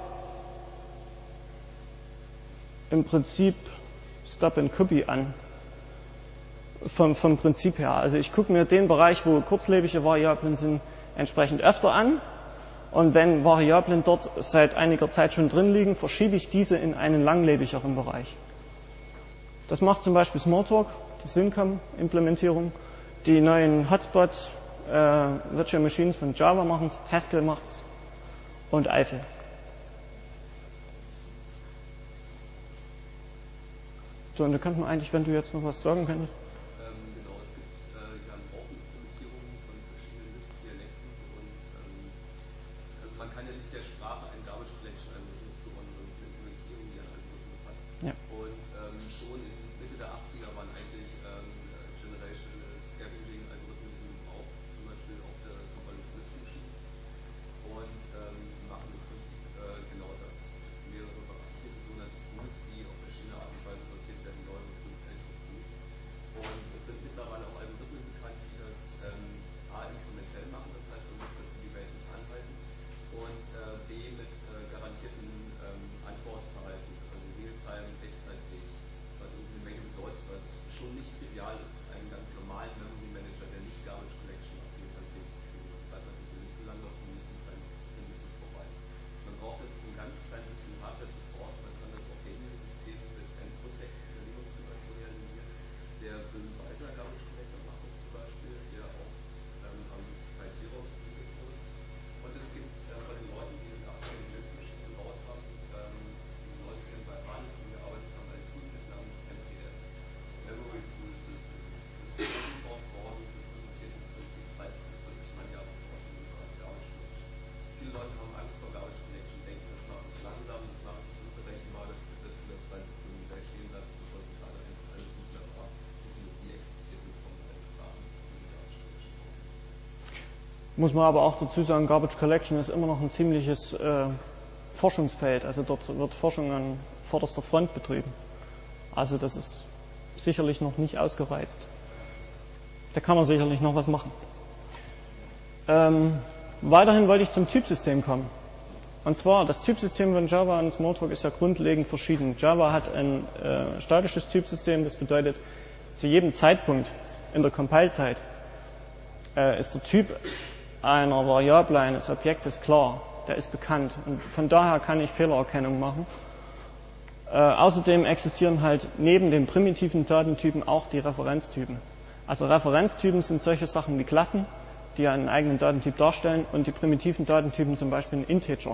im Prinzip Stop and Copy an. Vom, vom Prinzip her. Also ich gucke mir den Bereich, wo kurzlebige Variablen sind, entsprechend öfter an. Und wenn Variablen dort seit einiger Zeit schon drin liegen, verschiebe ich diese in einen langlebigeren Bereich. Das macht zum Beispiel Smalltalk, die Syncom-Implementierung. Die neuen Hotspot äh, Virtual Machines von Java machen es, Haskell macht es und Eiffel. So, und da könnte man eigentlich, wenn du jetzt noch was sagen könntest. Ähm, genau, es gibt äh, ja auch Implementierungen von verschiedenen Lisp-Dialekten und ähm, also man kann ja nicht der Sprache ein Garbage Collection Algorithmus zuordnen, sondern es ist eine Implementierung, die ein Algorithmus hat. Ja. Und ähm, schon in Mitte der achtziger waren eigentlich ähm, Generation Scavenging Algorithmen in Gebrauch, zum Beispiel auf der Symbolis Lisp Machine. Und ähm, die machen im Prinzip äh, genau das. Mehrere vier sogenannte Pools, die auf verschiedene Art und Weise sortiert werden sollen und fünf ältere Pools. Und es sind mittlerweile auch Algorithmen bekannt, die das ähm, A inkrementell machen, das heißt, man muss das die Welt nicht anhalten, und äh, B mit äh, garantierten ähm, Antwortverhalten, also Realtime, echtzeitfähig, was irgendwie eine Menge bedeutet, was schon nicht trivial ist, einen ganz normalen Memory Manager, der nicht Garbage Collection macht, Realtime zu kriegen. Das bleibt natürlich eine Liste lang auf und Listen klein ist vorbei. Man braucht jetzt ein ganz klein bisschen Hardware-Support, man kann das auf Alien-System mit einem Protect in der Linux zum Beispiel realisieren, der für einen Weiser Garbage Muss man aber auch dazu sagen, Garbage Collection ist immer noch ein ziemliches äh, Forschungsfeld. Also dort wird Forschung an vorderster Front betrieben. Also das ist sicherlich noch nicht ausgereizt. Da kann man sicherlich noch was machen. Ähm, weiterhin wollte ich zum Typsystem kommen. Und zwar, das Typsystem von Java und Smalltalk ist ja grundlegend verschieden. Java hat ein äh, statisches Typsystem, das bedeutet, zu jedem Zeitpunkt in der Compile-Zeit äh, ist der Typ einer Variable, eines Objektes klar, der ist bekannt. Und von daher kann ich Fehlererkennung machen. Äh, außerdem existieren halt neben den primitiven Datentypen auch die Referenztypen. Also Referenztypen sind solche Sachen wie Klassen, die einen eigenen Datentyp darstellen, und die primitiven Datentypen zum Beispiel ein Integer.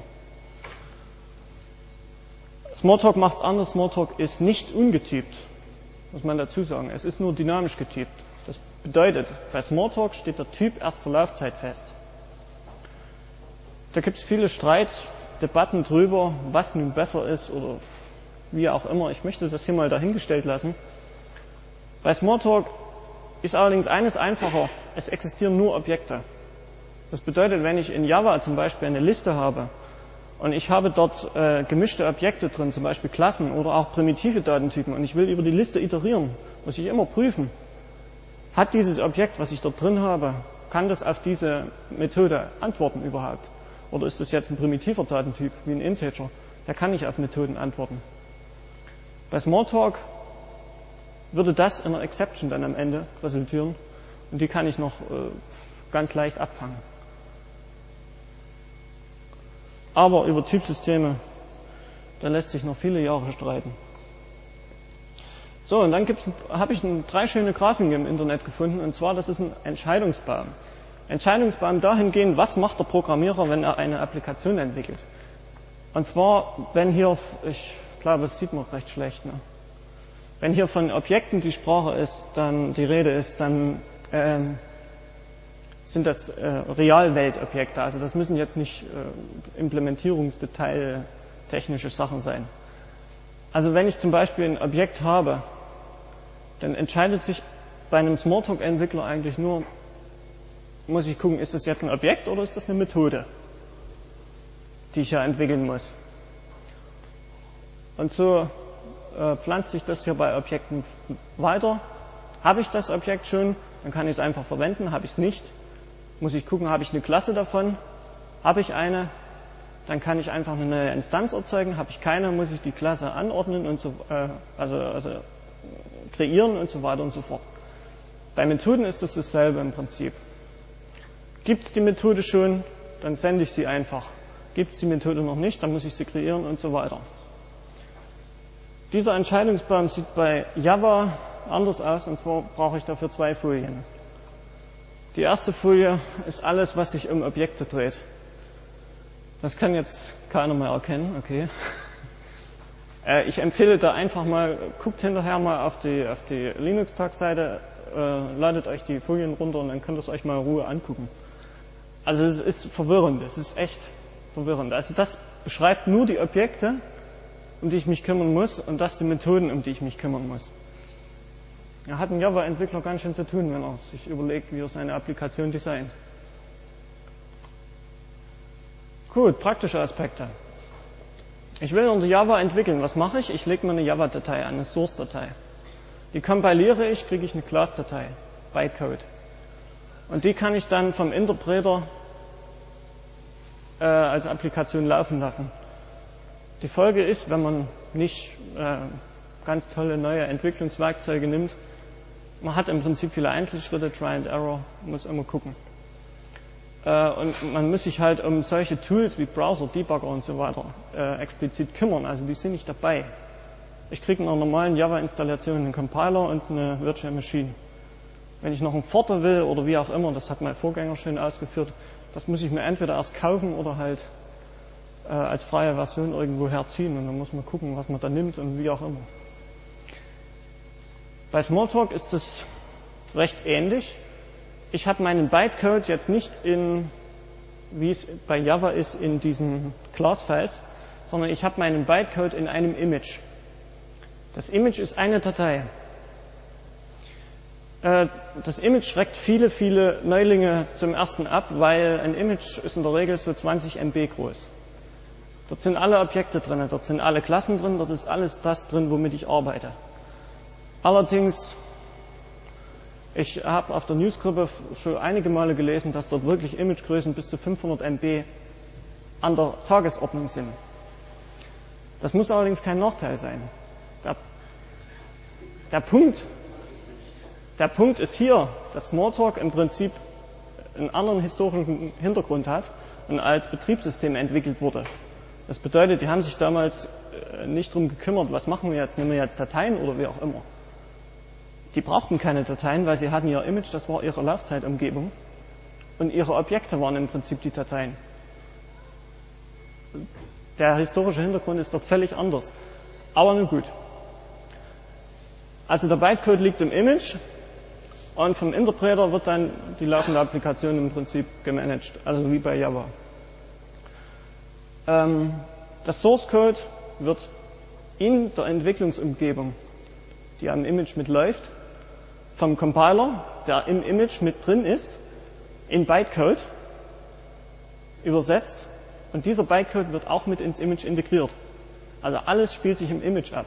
Smalltalk macht es anders. Smalltalk ist nicht ungetypt, muss man dazu sagen. Es ist nur dynamisch getypt. Das bedeutet, bei Smalltalk steht der Typ erst zur Laufzeit fest. Da gibt es viele Streit, Debatten drüber, was nun besser ist oder wie auch immer. Ich möchte das hier mal dahingestellt lassen. Bei Smalltalk ist allerdings eines einfacher: Es existieren nur Objekte. Das bedeutet, wenn ich in Java zum Beispiel eine Liste habe und ich habe dort äh, gemischte Objekte drin, zum Beispiel Klassen oder auch primitive Datentypen, und ich will über die Liste iterieren, muss ich immer prüfen, hat dieses Objekt, was ich dort drin habe, kann das auf diese Methode antworten überhaupt? Oder ist das jetzt ein primitiver Datentyp wie ein Integer? Der kann nicht auf Methoden antworten. Bei Smalltalk würde das in einer Exception dann am Ende resultieren, und die kann ich noch äh, ganz leicht abfangen. Aber über Typsysteme, da lässt sich noch viele Jahre streiten. So, und dann habe ich ein, drei schöne Grafiken im Internet gefunden, und zwar, das ist ein Entscheidungsbaum. Entscheidungsbaum dahingehend, was macht der Programmierer, wenn er eine Applikation entwickelt. Und zwar, wenn hier, ich glaube, das sieht man recht schlecht, ne? Wenn hier von Objekten die Sprache ist, dann die Rede ist, dann ähm, sind das äh, Realweltobjekte. Also das müssen jetzt nicht äh, Implementierungsdetail technische Sachen sein. Also wenn ich zum Beispiel ein Objekt habe, dann entscheidet sich bei einem Smalltalk-Entwickler eigentlich nur, muss ich gucken, ist das jetzt ein Objekt oder ist das eine Methode, die ich ja entwickeln muss. Und so äh, pflanzt sich das hier bei Objekten weiter. Habe ich das Objekt schon, dann kann ich es einfach verwenden. Habe ich es nicht, muss ich gucken, habe ich eine Klasse davon. Habe ich eine, dann kann ich einfach eine neue Instanz erzeugen. Habe ich keine, muss ich die Klasse anordnen und so, äh, also, also kreieren und so weiter und so fort. Bei Methoden ist es dasselbe im Prinzip. Gibt es die Methode schon, dann sende ich sie einfach. Gibt es die Methode noch nicht, dann muss ich sie kreieren und so weiter. Dieser Entscheidungsbaum sieht bei Java anders aus, und zwar brauche ich dafür zwei Folien. Die erste Folie ist alles, was sich um Objekte dreht. Das kann jetzt keiner mehr erkennen, okay. Äh, ich empfehle da einfach mal, guckt hinterher mal auf die, auf die Linux-Tag-Seite, äh, ladet euch die Folien runter und dann könnt ihr es euch mal in Ruhe angucken. Also es ist verwirrend, es ist echt verwirrend. Also das beschreibt nur die Objekte, um die ich mich kümmern muss, und das die Methoden, um die ich mich kümmern muss. Da hat ein Java-Entwickler ganz schön zu tun, wenn er sich überlegt, wie er seine Applikation designt. Gut, praktische Aspekte. Ich will unter Java entwickeln. Was mache ich? Ich lege mir eine Java-Datei an, eine Source-Datei. Die kompiliere ich, kriege ich eine Class-Datei, Bytecode. Und die kann ich dann vom Interpreter äh, als Applikation laufen lassen. Die Folge ist, wenn man nicht äh, ganz tolle neue Entwicklungswerkzeuge nimmt, man hat im Prinzip viele Einzelschritte, Try and Error, muss immer gucken. Äh, und man muss sich halt um solche Tools wie Browser, Debugger und so weiter äh, explizit kümmern, also die sind nicht dabei. Ich kriege in einer normalen Java-Installation einen Compiler und eine Virtual Machine. Wenn ich noch einen Pforter will oder wie auch immer, das hat mein Vorgänger schön ausgeführt, das muss ich mir entweder erst kaufen oder halt äh, als freie Version irgendwo herziehen, und dann muss man gucken, was man da nimmt und wie auch immer. Bei Smalltalk ist es recht ähnlich. Ich habe meinen Bytecode jetzt nicht in, wie es bei Java ist, in diesen Class-Files, sondern ich habe meinen Bytecode in einem Image. Das Image ist eine Datei. Das Image schreckt viele, viele Neulinge zum ersten ab, weil ein Image ist in der Regel so zwanzig Megabyte groß. Dort sind alle Objekte drin, dort sind alle Klassen drin, dort ist alles das drin, womit ich arbeite. Allerdings, ich habe auf der Newsgruppe schon einige Male gelesen, dass dort wirklich Imagegrößen bis zu fünfhundert Megabyte an der Tagesordnung sind. Das muss allerdings kein Nachteil sein. Der, der Punkt, der Punkt ist hier, dass Smalltalk im Prinzip einen anderen historischen Hintergrund hat und als Betriebssystem entwickelt wurde. Das bedeutet, die haben sich damals nicht darum gekümmert, was machen wir jetzt, nehmen wir jetzt Dateien oder wie auch immer. Die brauchten keine Dateien, weil sie hatten ihr Image, das war ihre Laufzeitumgebung und ihre Objekte waren im Prinzip die Dateien. Der historische Hintergrund ist dort völlig anders. Aber nun gut. Also der Bytecode liegt im Image und vom Interpreter wird dann die laufende Applikation im Prinzip gemanagt, also wie bei Java. Ähm, das Source Code wird in der Entwicklungsumgebung, die am Image mitläuft, vom Compiler, der im Image mit drin ist, in Bytecode übersetzt und dieser Bytecode wird auch mit ins Image integriert. Also alles spielt sich im Image ab.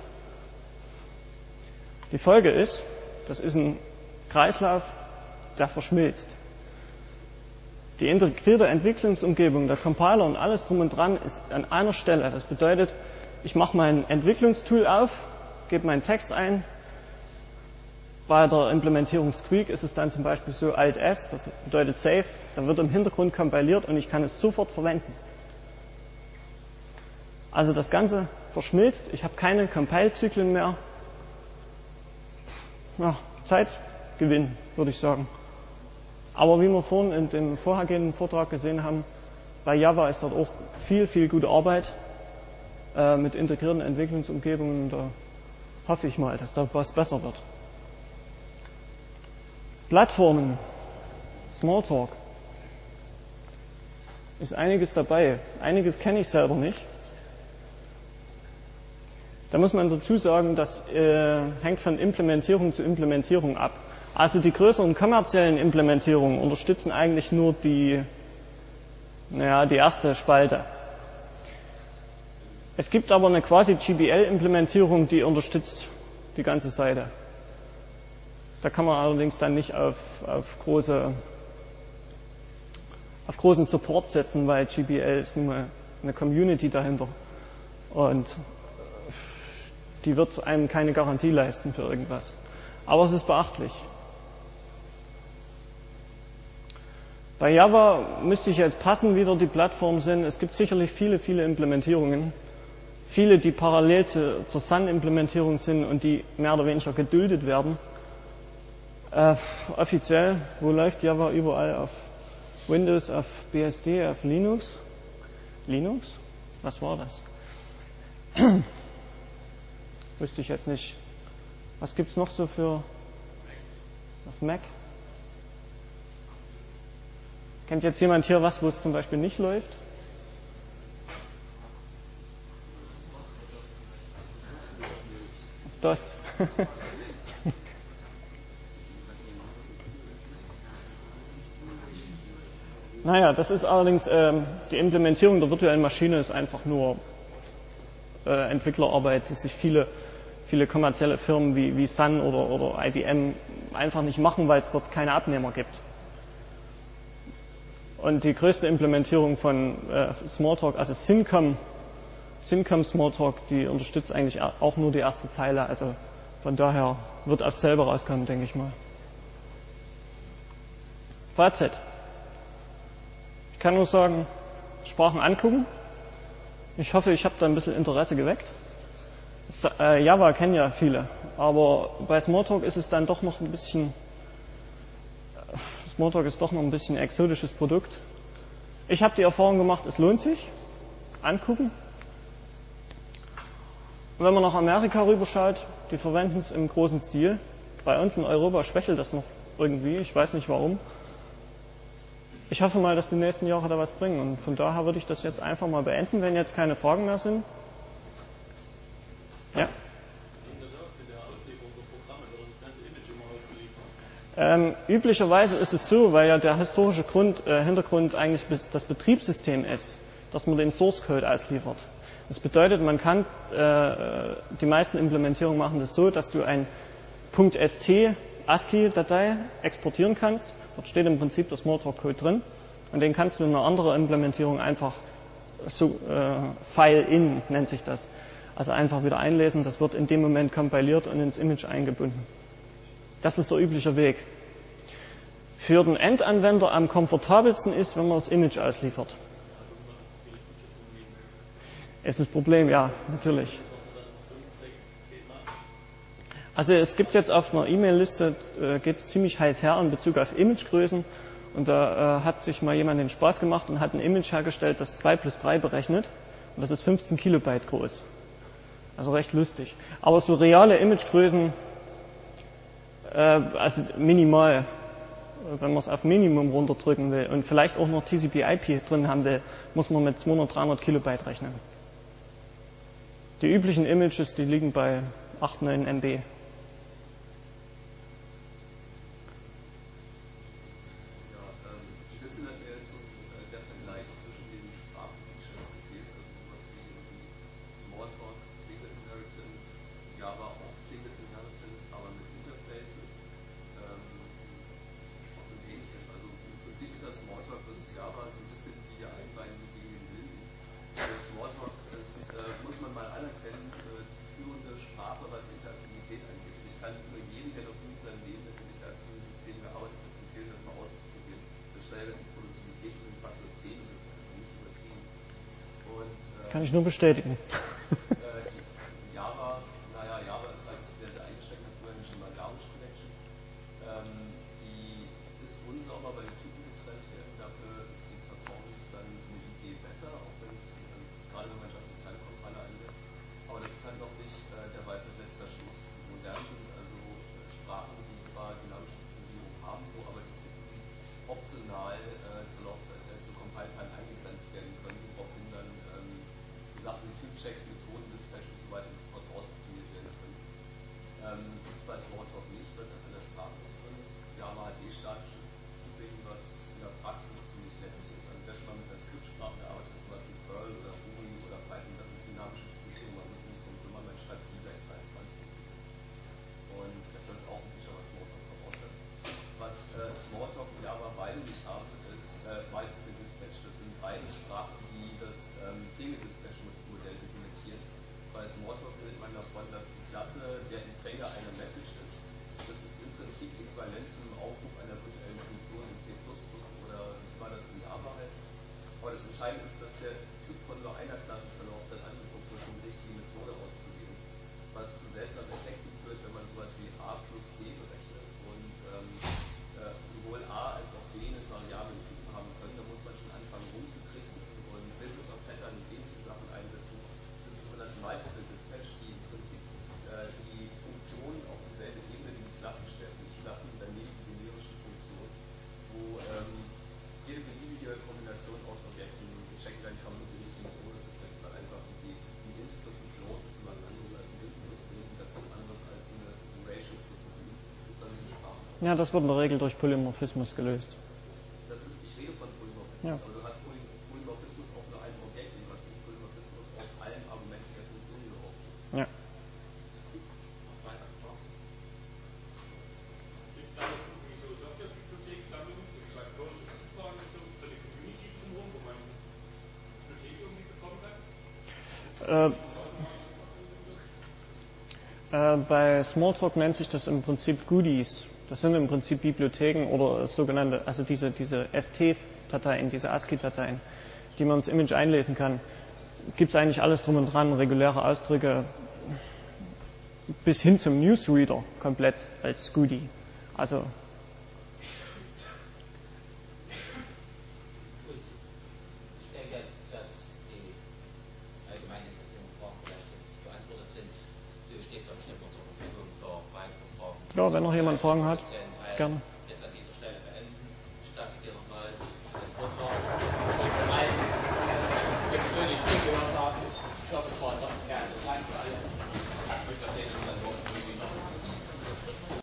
Die Folge ist, das ist ein Kreislauf, der verschmilzt. Die integrierte Entwicklungsumgebung, der Compiler und alles drum und dran ist an einer Stelle. Das bedeutet, ich mache mein Entwicklungstool auf, gebe meinen Text ein. Bei der Implementierung Squeak ist es dann zum Beispiel so Alt-S, das bedeutet Save, dann wird im Hintergrund kompiliert und ich kann es sofort verwenden. Also das Ganze verschmilzt, ich habe keine Compile-Zyklen mehr. Ja, Zeitgewinn, würde ich sagen. Aber wie wir vorhin in dem vorhergehenden Vortrag gesehen haben, bei Java ist dort auch viel, viel gute Arbeit äh, mit integrierten Entwicklungsumgebungen. Da hoffe ich mal, dass da was besser wird. Plattformen, Smalltalk, ist einiges dabei. Einiges kenne ich selber nicht. Da muss man dazu sagen, das äh, hängt von Implementierung zu Implementierung ab. Also die größeren kommerziellen Implementierungen unterstützen eigentlich nur die, naja, die erste Spalte. Es gibt aber eine quasi G B L-Implementierung, die unterstützt die ganze Seite. Da kann man allerdings dann nicht auf, auf, große, auf großen Support setzen, weil G B L ist nun mal eine Community dahinter. Und die wird einem keine Garantie leisten für irgendwas. Aber es ist beachtlich. Bei Java müsste ich jetzt passen, wie dort die Plattformen sind. Es gibt sicherlich viele, viele Implementierungen. Viele, die parallel zu, zur Sun-Implementierung sind und die mehr oder weniger geduldet werden. Äh, offiziell, wo läuft Java überall? Auf Windows, auf B S D, auf Linux? Linux? Was war das? Wüsste ich jetzt nicht. Was gibt es noch so für auf Mac? Kennt jetzt jemand hier was, wo es zum Beispiel nicht läuft? Auf DOS. Naja, das ist allerdings, ähm, die Implementierung der virtuellen Maschine ist einfach nur äh, Entwicklerarbeit, die sich viele, viele kommerzielle Firmen wie, wie Sun oder, oder I B M einfach nicht machen, weil es dort keine Abnehmer gibt. Und die größte Implementierung von äh, Smalltalk, also Syncom, Syncom Smalltalk, die unterstützt eigentlich auch nur die erste Zeile. Also von daher wird auch selber rauskommen, denke ich mal. Fazit. Ich kann nur sagen, Sprachen angucken. Ich hoffe, ich habe da ein bisschen Interesse geweckt. Äh, Java kennen ja viele, aber bei Smalltalk ist es dann doch noch ein bisschen... Smalltalk ist doch noch ein bisschen ein exotisches Produkt. Ich habe die Erfahrung gemacht, es lohnt sich. Angucken. Und wenn man nach Amerika rüberschaut, die verwenden es im großen Stil. Bei uns in Europa schwächelt das noch irgendwie, ich weiß nicht warum. Ich hoffe mal, dass die nächsten Jahre da was bringen. Und von daher würde ich das jetzt einfach mal beenden, wenn jetzt keine Fragen mehr sind. Ja? Ähm, üblicherweise ist es so, weil ja der historische Grund, äh, Hintergrund eigentlich das Betriebssystem ist, dass man den Source Code ausliefert. Das bedeutet, man kann, äh, die meisten Implementierungen machen das so, dass du ein .st ASCII-Datei exportieren kannst. Dort steht im Prinzip der Smalltalk-Code drin und den kannst du in einer anderen Implementierung einfach so, äh, File-in nennt sich das. Also einfach wieder einlesen, das wird in dem Moment kompiliert und ins Image eingebunden. Das ist der übliche Weg. Für den Endanwender am komfortabelsten ist, wenn man das Image ausliefert. Es ist ein Problem, ja, natürlich. Also es gibt jetzt auf einer E-Mail-Liste, äh, geht es ziemlich heiß her in Bezug auf Imagegrößen. Und da äh, hat sich mal jemand den Spaß gemacht und hat ein Image hergestellt, das zwei plus drei berechnet. Und das ist fünfzehn Kilobyte groß. Also recht lustig. Aber so reale Imagegrößen, äh, also minimal, wenn man es auf Minimum runterdrücken will und vielleicht auch noch T C P I P drin haben will, muss man mit zweihundert, dreihundert Kilobyte rechnen. Die üblichen Images, die liegen bei acht, neun M B. Kann ich nur bestätigen. Java, naja, Java ist halt sehr, sehr eingeschränkt, hat vorhin schon mal Garbage Collection. Ähm, die ist unsauber, weil die Typen getrennt werden. Dafür ist die Performance dann eine Idee besser, auch wenn es, ähm, gerade wenn man Just in Time Compiler einsetzt. Aber das ist halt noch nicht äh, der weiße letzter Schluss. Modern sind also äh, Sprachen, die zwar dynamische Lizenzierung haben, wo aber die Typen optional äh, zur Laufzeit, äh, zur Compile-Time eingegrenzt werden können, woraufhin dann ähm, Sachen wie Typchecks, Methoden, Dispatch und so weiter und so fort ausprobiert werden können. Ähm, gibt es bei Smalltalk nicht, weil es einfach in der Sprache nicht drin ist. Java hat eh statisches Typing, was in der Praxis ziemlich lästig ist. Also wer schon mal mit einer Skriptsprache gearbeitet hat, zum Beispiel Perl oder Ruby oder Python, das ist dynamische Typisierung, man muss nicht drum kümmern, man schreibt wieder in dreiundzwanzig. Und das ist auch ein Feature, was Smalltalk voraussetzt. Was äh, Smalltalk und Java beide nicht haben, ist äh, Multiple Dispatch. Das sind beide Sprachen, die das ähm, Single Dispatch Modell implementieren. Bei Smalltalk redet man davon, dass die Klasse der Empfänger einer Message ist. Das ist im Prinzip äquivalent zum Aufruf einer virtuellen Funktion in C plus plus oder wie man das in Java heißt. Aber das Entscheidende ist, dass der Typ von nur einer Klasse zur Laufzeit angeguckt wird, um die richtige Methode auszuwählen. Was zu seltsamen Effekten führt, wenn man sowas wie A plus B berechnet und ähm, äh, sowohl A als auch B eine variablen Typen haben können, da muss man schon anfangen rumzutricksen und Business of Pattern und ähnliche Sachen einsetzen. Das ist sogenannte Multiple Dispatch, die im Prinzip äh, die Funktionen auf dieselbe Ebene wie die Klassen stellt. Die Klassen daneben die generischen Funktionen, wo ähm, jede beliebige Kombination aus Objekten gecheckt werden kann, um die richtige Methode zu finden, weil einfach die, die Int plus ein Float ist was anderes als ein Int plus ein Int, das ist was anderes als eine Ratio plus ein Int. Ja, das wird in der Regel durch Polymorphismus gelöst. Das ist, ich rede von Polymorphismus, ja. aber du hast Polymorphismus auf nur einem Objekt, du hast nicht Polymorphismus auf allen Argumenten der Funktion, die du aufrufst. Ja. Äh, äh, bei Smalltalk nennt sich das im Prinzip Goodies. Das sind im Prinzip Bibliotheken oder sogenannte, also diese, diese S T-Dateien, diese ASCII-Dateien, die man ins Image einlesen kann. Gibt es eigentlich alles drum und dran, reguläre Ausdrücke bis hin zum Newsreader komplett als Goodie. Also ja, wenn noch jemand Fragen hat, gerne. Jetzt an dieser Stelle beenden. Ich danke dir nochmal für den Vortrag. Ich persönlich zugehört haben. Ich hoffe, es war gerne. Danke für alle. Ich möchte das